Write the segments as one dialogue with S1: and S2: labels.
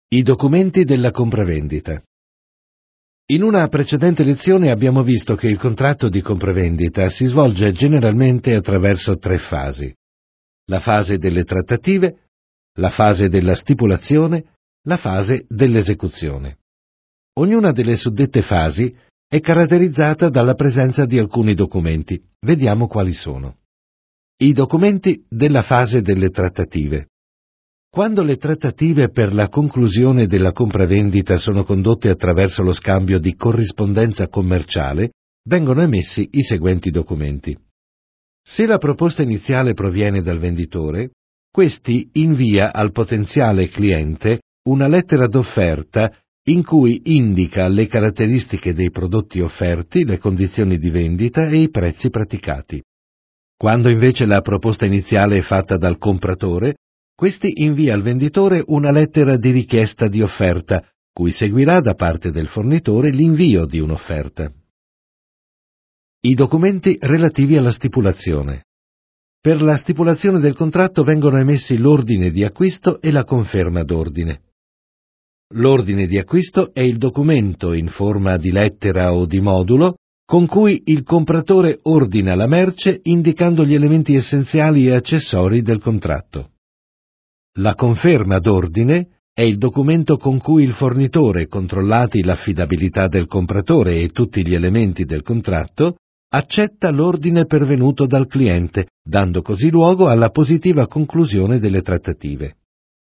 S1: I documenti della compravendita. In una precedente lezione abbiamo visto che il contratto di compravendita si svolge generalmente attraverso 3 fasi: la fase delle trattative, la fase della stipulazione, la fase dell'esecuzione. Ognuna delle suddette fasi è caratterizzata dalla presenza di alcuni documenti. Vediamo quali sono. I documenti della fase delle trattative. Quando le trattative per la conclusione della compravendita sono condotte attraverso lo scambio di corrispondenza commerciale, vengono emessi i seguenti documenti. Se la proposta iniziale proviene dal venditore, questi invia al potenziale cliente una lettera d'offerta in cui indica le caratteristiche dei prodotti offerti, le condizioni di vendita e i prezzi praticati. Quando invece la proposta iniziale è fatta dal compratore, questi invia al venditore una lettera di richiesta di offerta, cui seguirà da parte del fornitore l'invio di un'offerta. I documenti relativi alla stipulazione. Per la stipulazione del contratto vengono emessi l'ordine di acquisto e la conferma d'ordine. L'ordine di acquisto è il documento in forma di lettera o di modulo con cui il compratore ordina la merce indicando gli elementi essenziali e accessori del contratto. La conferma d'ordine è il documento con cui il fornitore, controllati l'affidabilità del compratore e tutti gli elementi del contratto, accetta l'ordine pervenuto dal cliente, dando così luogo alla positiva conclusione delle trattative.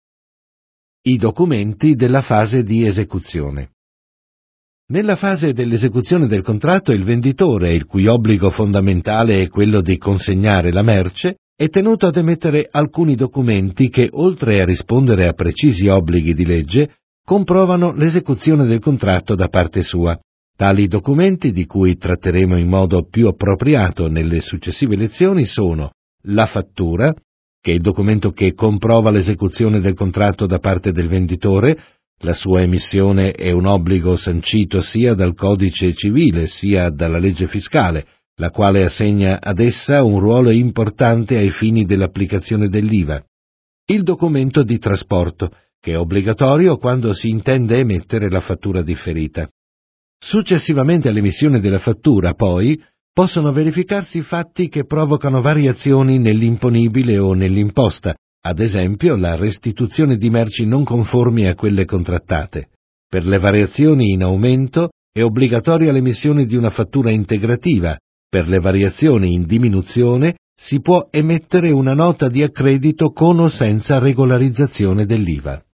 S1: I documenti della fase di esecuzione. Nella fase dell'esecuzione del contratto il venditore, il cui obbligo fondamentale è quello di consegnare la merce, è tenuto ad emettere alcuni documenti che, oltre a rispondere a precisi obblighi di legge, comprovano l'esecuzione del contratto da parte sua. Tali documenti, di cui tratteremo in modo più appropriato nelle successive lezioni, sono la fattura, che è il documento che comprova l'esecuzione del contratto da parte del venditore. La sua emissione è un obbligo sancito sia dal codice civile sia dalla legge fiscale, la quale assegna ad essa un ruolo importante ai fini dell'applicazione dell'IVA. Il documento di trasporto, che è obbligatorio quando si intende emettere la fattura differita. Successivamente all'emissione della fattura, poi, possono verificarsi fatti che provocano variazioni nell'imponibile o nell'imposta, ad esempio la restituzione di merci non conformi a quelle contrattate. Per le variazioni in aumento è obbligatoria l'emissione di una fattura integrativa. Per le variazioni in diminuzione si può emettere una nota di accredito con o senza regolarizzazione dell'IVA.